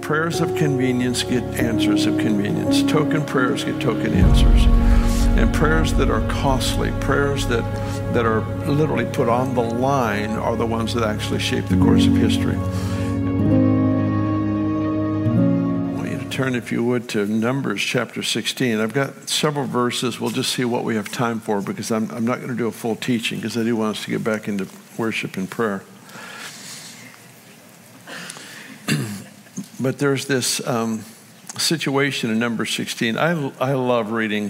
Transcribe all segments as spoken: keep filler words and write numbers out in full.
prayers of convenience get answers of convenience. Token prayers get token answers. And prayers that are costly, prayers that, that are literally put on the line are the ones that actually shape the course of history. I want you to turn, if you would, to Numbers chapter sixteen. I've got several verses. We'll just see what we have time for, because I'm, I'm not going to do a full teaching, because I do want us to get back into worship and prayer. But there's this um, situation in Numbers sixteen. I, I love reading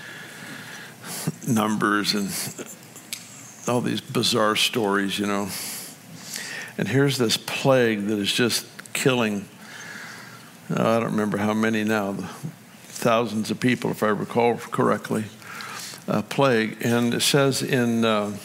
Numbers and all these bizarre stories, you know. And here's this plague that is just killing, uh, I don't remember how many now, thousands of people, if I recall correctly, uh, plague. And it says in uh,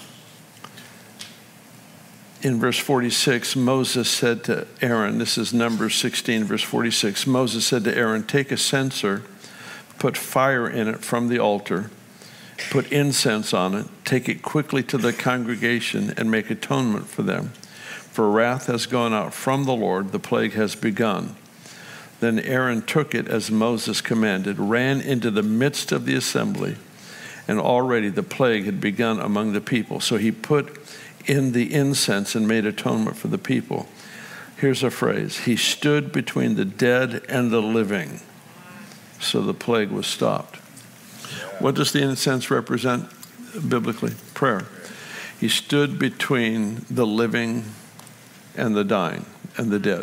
in verse forty-six, Moses said to Aaron, this is Numbers sixteen, verse forty-six, Moses said to Aaron, take a censer, put fire in it from the altar, put incense on it, take it quickly to the congregation and make atonement for them. For wrath has gone out from the Lord, the plague has begun. Then Aaron took it as Moses commanded, ran into the midst of the assembly, and already the plague had begun among the people. So he put in the incense and made atonement for the people. Here's a phrase, he stood between the dead and the living. So the plague was stopped. What does the incense represent biblically? Prayer. He stood between the living and the dying and the dead.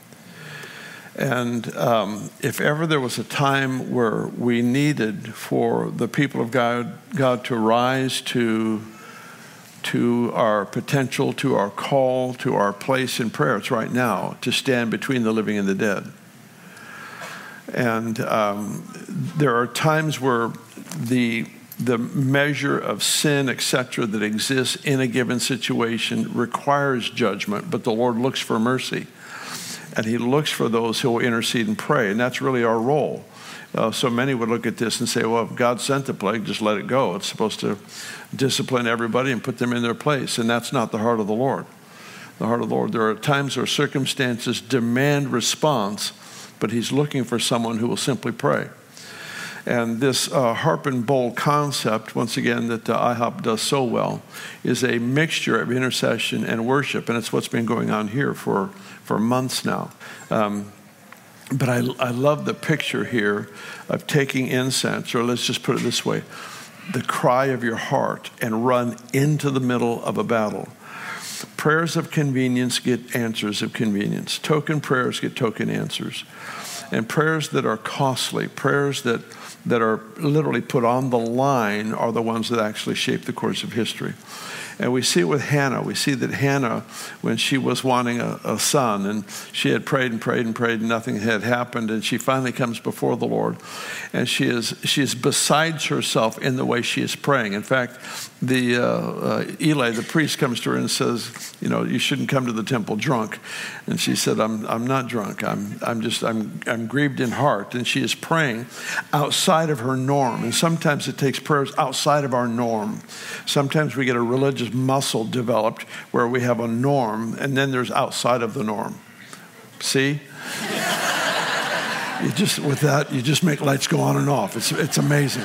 And um, if ever there was a time where we needed for the people of God, God to rise to, to our potential, to our call, to our place in prayer, it's right now, to stand between the living and the dead. And um, there are times where the the measure of sin, et cetera, that exists in a given situation requires judgment, but the Lord looks for mercy. And he looks for those who will intercede and pray, and that's really our role. Uh, so many would look at this and say, well, if God sent the plague, just let it go. It's supposed to discipline everybody and put them in their place, and that's not the heart of the Lord. The heart of the Lord, there are times where circumstances demand response, but he's looking for someone who will simply pray. And this uh, harp and bowl concept, once again, that uh, I HOP does so well, is a mixture of intercession and worship, and it's what's been going on here for, for months now. Um, but I, I love the picture here of taking incense, or let's just put it this way, the cry of your heart, and run into the middle of a battle. Prayers of convenience get answers of convenience. Token prayers get token answers. And prayers that are costly, prayers that, that are literally put on the line are the ones that actually shape the course of history. And we see it with Hannah. We see that Hannah, when she was wanting a, a son, and she had prayed and prayed and prayed, and nothing had happened, and she finally comes before the Lord, and she is she is besides herself in the way she is praying. In fact, the uh, uh, Eli, the priest, comes to her and says, you know, you shouldn't come to the temple drunk. And she said, I'm I'm not drunk. I'm I'm just I'm I'm grieved in heart. And she is praying outside of her norm. And sometimes it takes prayers outside of our norm. Sometimes we get a religious muscle developed where we have a norm, and then there's outside of the norm. See? You just with that, you just make lights go on and off. It's it's amazing.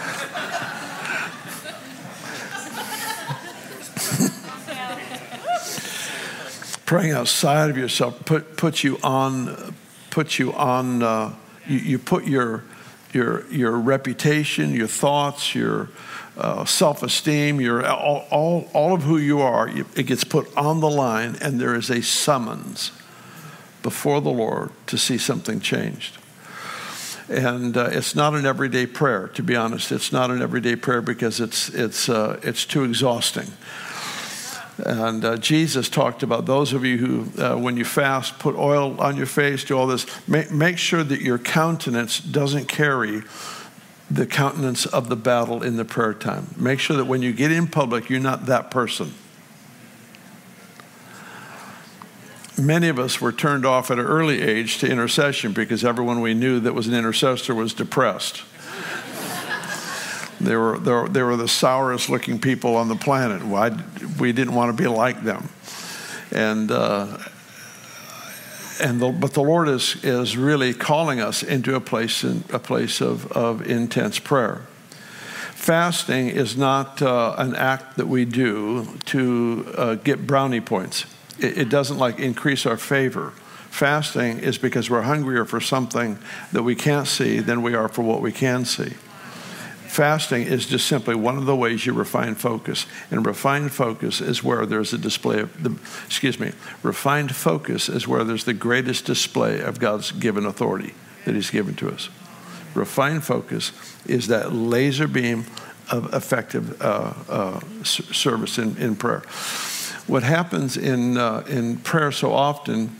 Praying outside of yourself put puts you on puts you on. Uh, you, you put your your your reputation, your thoughts, your uh, self-esteem, your all, all all of who you are. It gets put on the line, and there is a summons before the Lord to see something changed. And uh, it's not an everyday prayer, to be honest. It's not an everyday prayer because it's it's uh, it's too exhausting. And uh, Jesus talked about those of you who, uh, when you fast, put oil on your face, do all this. Make, make sure that your countenance doesn't carry the countenance of the battle in the prayer time. Make sure that when you get in public, you're not that person. Many of us were turned off at an early age to intercession because everyone we knew that was an intercessor was depressed. They were, they were they were the sourest looking people on the planet. Why we didn't want to be like them, and uh, and the, but the Lord is is really calling us into a place in, a place of, of intense prayer. Fasting is not uh, an act that we do to uh, get brownie points. It, it doesn't like increase our favor. Fasting is because we're hungrier for something that we can't see than we are for what we can see. Fasting is just simply one of the ways you refine focus. And refined focus is where there's a display of, the, excuse me, refined focus is where there's the greatest display of God's given authority that he's given to us. Refined focus is that laser beam of effective uh, uh, service in, in prayer. What happens in uh, in prayer so often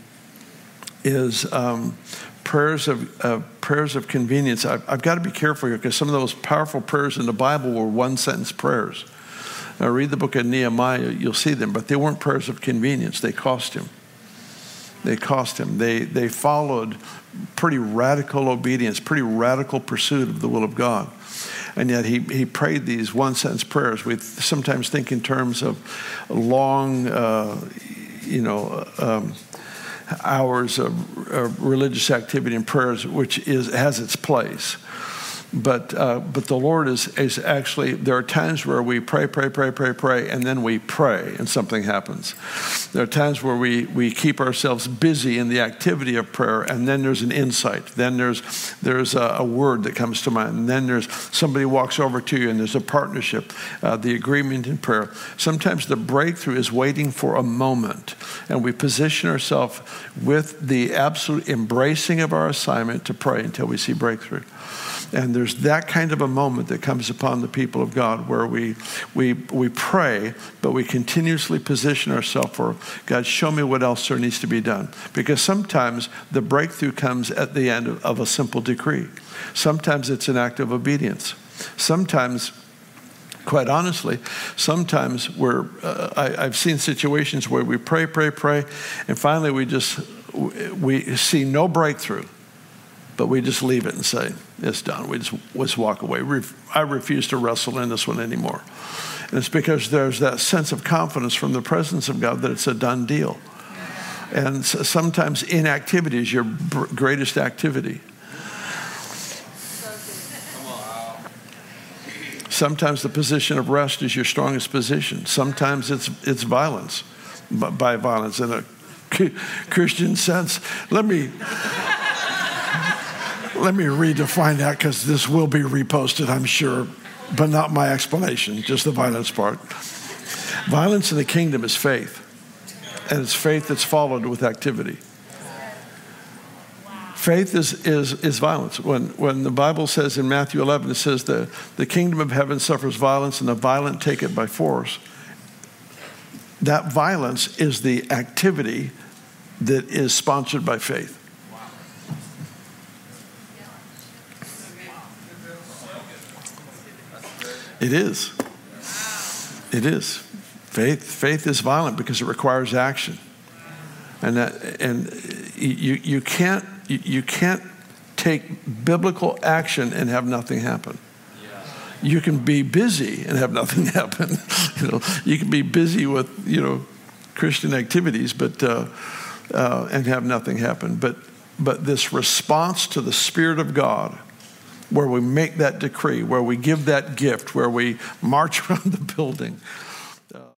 is um, prayers of uh, prayers of convenience. I've, I've got to be careful here because some of those powerful prayers in the Bible were one-sentence prayers. Now read the book of Nehemiah, you'll see them, but they weren't prayers of convenience. They cost him. They cost him. They they followed pretty radical obedience, pretty radical pursuit of the will of God. And yet he, he prayed these one-sentence prayers. We sometimes think in terms of long, uh, you know, um, hours of, of religious activity and prayers, which is has its place. But uh, but the Lord is is actually, there are times where we pray, pray, pray, pray, pray, and then we pray and something happens. There are times where we, we keep ourselves busy in the activity of prayer, and then there's an insight. Then there's there's a, a word that comes to mind. And then there's somebody walks over to you, and there's a partnership, uh, the agreement in prayer. Sometimes the breakthrough is waiting for a moment, and we position ourselves with the absolute embracing of our assignment to pray until we see breakthrough. And there's that kind of a moment that comes upon the people of God where we we we pray, but we continuously position ourselves for, God, show me what else there needs to be done. Because sometimes the breakthrough comes at the end of, of a simple decree. Sometimes it's an act of obedience. Sometimes, quite honestly, sometimes we're, uh, I, I've seen situations where we pray, pray, pray, and finally we just, we see no breakthrough. But we just leave it and say, it's done. We just, we just walk away. I refuse to wrestle in this one anymore. And it's because there's that sense of confidence from the presence of God that it's a done deal. And so sometimes inactivity is your greatest activity. Sometimes the position of rest is your strongest position. Sometimes it's it's violence, by violence in a Christian sense. Let me... Let me redefine that, because this will be reposted, I'm sure, but not my explanation, just the violence part. Violence in the kingdom is faith, and it's faith that's followed with activity. Faith is is is violence. When when the Bible says in Matthew eleven, it says the, the kingdom of heaven suffers violence, and the violent take it by force. That violence is the activity that is sponsored by faith. It is. It is. Faith faith is violent because it requires action. And that and you you can't you can't take biblical action and have nothing happen. You can be busy and have nothing happen. You know, you can be busy with, you know, Christian activities, but uh, uh, and have nothing happen. But but this response to the Spirit of God, where we make that decree, where we give that gift, where we march around the building,